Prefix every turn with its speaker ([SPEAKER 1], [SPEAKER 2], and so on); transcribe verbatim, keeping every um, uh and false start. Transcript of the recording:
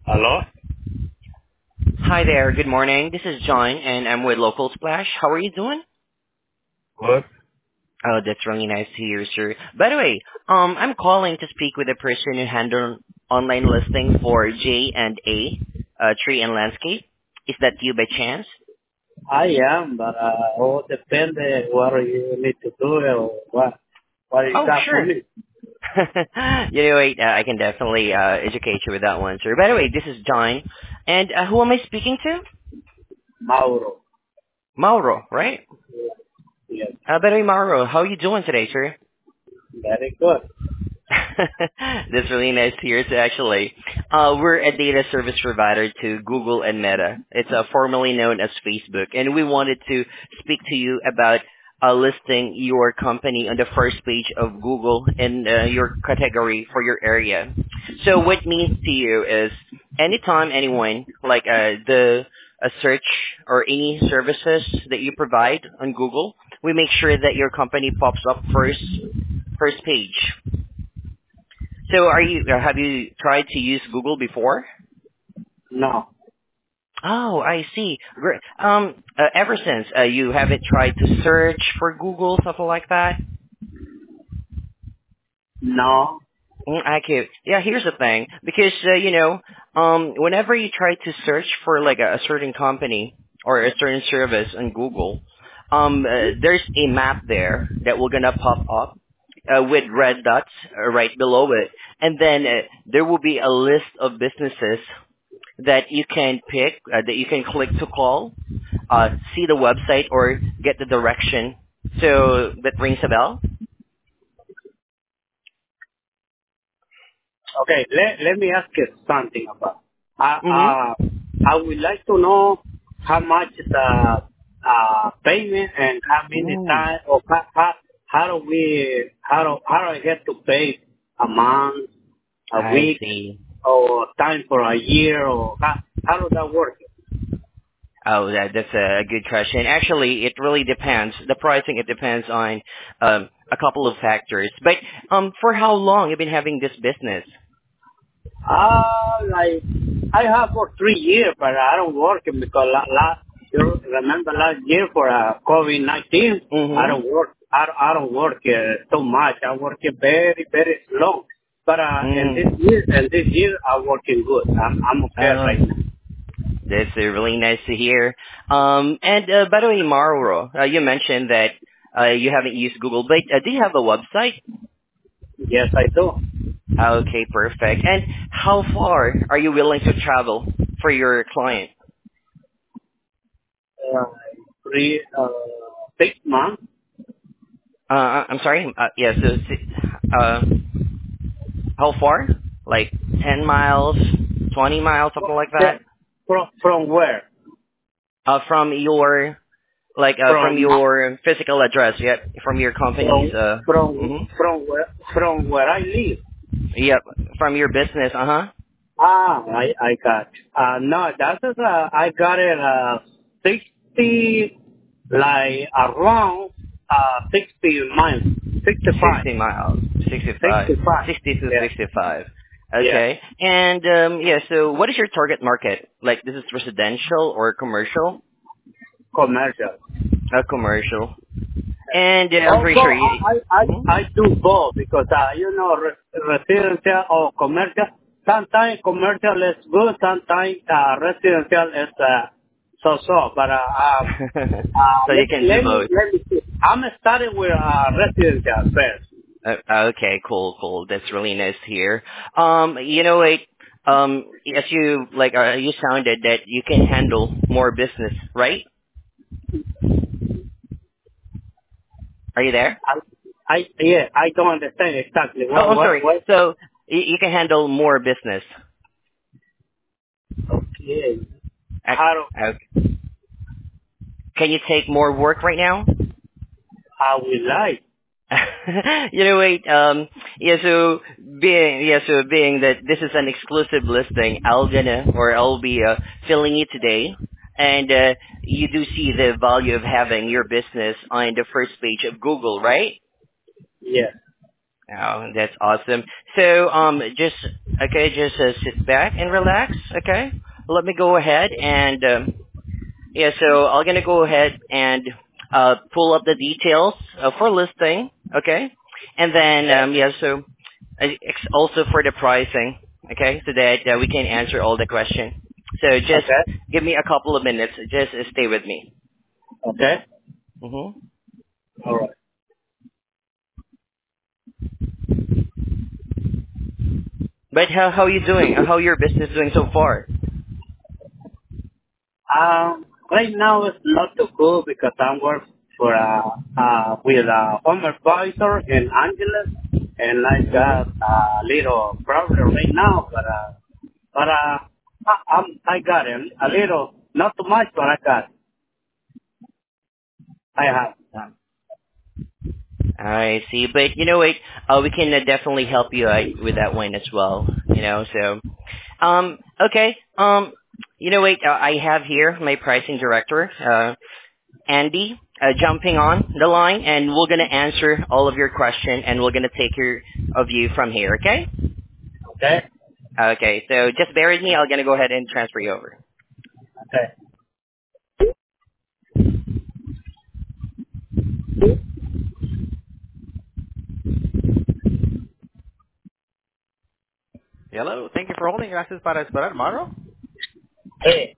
[SPEAKER 1] Hello?
[SPEAKER 2] Hi there. Good morning. This is John, and I'm with Local Splash. How are you doing?
[SPEAKER 1] Good.
[SPEAKER 2] Oh, that's really nice to hear, sir. By the way, um, I'm calling to speak with the person who handles online listing for J and A, uh, Tree and Landscape. Is that you by chance?
[SPEAKER 1] I am, but uh, all depends what you need to do or what what you
[SPEAKER 2] Oh,
[SPEAKER 1] got for
[SPEAKER 2] sure.
[SPEAKER 1] me.
[SPEAKER 2] you know, wait, uh, I can definitely uh, educate you with that one, sir. By the way, this is John, and uh, who am I speaking to?
[SPEAKER 1] Mauro.
[SPEAKER 2] Mauro, right?
[SPEAKER 1] Yes.
[SPEAKER 2] Uh, by the way, Mauro, how are you doing today, sir?
[SPEAKER 1] Very good.
[SPEAKER 2] That's really nice to hear, too, actually. Uh, we're a data service provider to Google and Meta. It's uh, formerly known as Facebook, and we wanted to speak to you about uh, listing your company on the first page of Google in uh, your category for your area. So what it means to you is anytime anyone, like uh, the a search or any services that you provide on Google, we make sure that your company pops up first, first page. So are you, uh, have you tried to use Google before?
[SPEAKER 1] No.
[SPEAKER 2] Oh, I see. Great. Um, uh, ever since uh, you haven't tried to search for Google, something like that?
[SPEAKER 1] No.
[SPEAKER 2] Mm, okay. Yeah, here's the thing. Because, uh, you know, um, whenever you try to search for like a, a certain company or a certain service on Google, um, uh, there's a map there that will gonna pop up uh, with red dots uh, right below it. And then uh, there will be a list of businesses that you can pick, uh, that you can click to call, uh, see the website, or get the direction. So that rings a bell?
[SPEAKER 1] Okay. Let Let me ask you something about. Uh,
[SPEAKER 2] Mm-hmm.
[SPEAKER 1] uh, I would like to know how much the uh payment and how many
[SPEAKER 2] Ooh,
[SPEAKER 1] time or how how, how do we how do how do I get to pay a month, a
[SPEAKER 2] I
[SPEAKER 1] week,
[SPEAKER 2] see.
[SPEAKER 1] or time for a year, or how how does that work?
[SPEAKER 2] Oh, that, that's a good question. Actually, it really depends. The pricing, it depends on um, a couple of factors. But um, for how long have you been having this business?
[SPEAKER 1] Uh, like, I have for three years, but I don't work it because la, la, you remember last year for uh, COVID nineteen, I
[SPEAKER 2] Mm-hmm.
[SPEAKER 1] don't work, I, don't- I don't work uh, so much. I work it very, very slow. But uh, in this
[SPEAKER 2] Mm.
[SPEAKER 1] year, and this year, I'm working good. I'm, I'm okay
[SPEAKER 2] Oh,
[SPEAKER 1] right now.
[SPEAKER 2] that's uh, really nice to hear. Um, and uh, by the way, Mauro, uh, you mentioned that uh, you haven't used Google, but uh, do you have a website?
[SPEAKER 1] Yes, I do.
[SPEAKER 2] Okay, perfect. And how far are you willing to travel for your client?
[SPEAKER 1] Uh, three, uh, six months.
[SPEAKER 2] Uh, uh, I'm sorry. Uh, yeah. So, uh, how far? Like ten miles, twenty miles, something like
[SPEAKER 1] From,
[SPEAKER 2] that.
[SPEAKER 1] from from where?
[SPEAKER 2] Uh, from your like uh, from
[SPEAKER 1] From
[SPEAKER 2] your physical address. Yep. From your company's.
[SPEAKER 1] from
[SPEAKER 2] Uh.
[SPEAKER 1] from
[SPEAKER 2] Mhm.
[SPEAKER 1] from where from where I live.
[SPEAKER 2] Yep. From your business. Uh huh.
[SPEAKER 1] Ah, I I got. Uh, no, that is uh, I got it uh sixty, like around uh sixty miles, sixty five,
[SPEAKER 2] sixty miles, sixty-five,
[SPEAKER 1] sixty five.
[SPEAKER 2] sixty to
[SPEAKER 1] Yeah,
[SPEAKER 2] sixty-five.
[SPEAKER 1] yeah,
[SPEAKER 2] Okay. And um, yeah, so what is your target market? Like, this is residential or commercial?
[SPEAKER 1] commercial.
[SPEAKER 2] Uh, commercial. And uh, I'm
[SPEAKER 1] Oh,
[SPEAKER 2] pretty
[SPEAKER 1] well,
[SPEAKER 2] sure you.
[SPEAKER 1] I I I
[SPEAKER 2] Mhm.
[SPEAKER 1] I do both because uh you know re- residential or commercial. Sometimes commercial is good, sometimes uh, residential is uh, so so. But uh, uh Uh,
[SPEAKER 2] So
[SPEAKER 1] let,
[SPEAKER 2] you can do
[SPEAKER 1] let me
[SPEAKER 2] both.
[SPEAKER 1] let me see. I'm starting with uh, residential first.
[SPEAKER 2] Uh, okay, cool, cool. That's really nice to hear. Um, you know what? Um, as you like, uh, you sounded that you can handle more business, right? Are you there?
[SPEAKER 1] I, I yeah, I don't understand exactly
[SPEAKER 2] Oh,
[SPEAKER 1] what
[SPEAKER 2] I'm
[SPEAKER 1] what
[SPEAKER 2] sorry.
[SPEAKER 1] what.
[SPEAKER 2] So you, you can handle more business.
[SPEAKER 1] Okay,
[SPEAKER 2] Uh,
[SPEAKER 1] how do
[SPEAKER 2] uh, can you take more work right now?
[SPEAKER 1] how we like?
[SPEAKER 2] you know, wait. Um, yeah. So being yeah, so being that this is an exclusive listing, I'll gonna or I'll be uh, filling it today, and uh, you do see the value of having your business on the first page of Google, right?
[SPEAKER 1] Yeah.
[SPEAKER 2] Oh, that's awesome. So, um, just okay, just uh, sit back and relax. Okay, let me go ahead and um, yeah. So I'm gonna go ahead and uh, pull up the details uh, for listing. Okay, and then
[SPEAKER 1] Okay.
[SPEAKER 2] um, yeah. So uh, ex- also for the pricing. Okay, so that uh, we can answer all the questions. So just
[SPEAKER 1] Okay.
[SPEAKER 2] give me a couple of minutes. Just uh, stay with me.
[SPEAKER 1] Okay.
[SPEAKER 2] hmm
[SPEAKER 1] All right.
[SPEAKER 2] But how how you doing? How your business doing so far?
[SPEAKER 1] Um, right now it's not too cool because I'm working for uh, uh, with a home advisor in Angeles, and I got
[SPEAKER 2] hmm
[SPEAKER 1] a little problem right now, but uh, but uh, I, I'm I got it a little, not too much, but I got it. I have. Um,
[SPEAKER 2] I see. But you know what? Uh, we can uh, definitely help you out with that one as well. You know, so um, okay. Um, you know what? Uh, I have here my pricing director, uh, Andy, uh, jumping on the line, and we're gonna answer all of your question, and we're gonna take care of you from here. Okay?
[SPEAKER 1] okay.
[SPEAKER 2] Okay. So just bear with me. I'm gonna go ahead and transfer you over.
[SPEAKER 1] Okay.
[SPEAKER 2] Hello. Thank you for holding. Gracias para esperar, Maro.
[SPEAKER 1] Hey.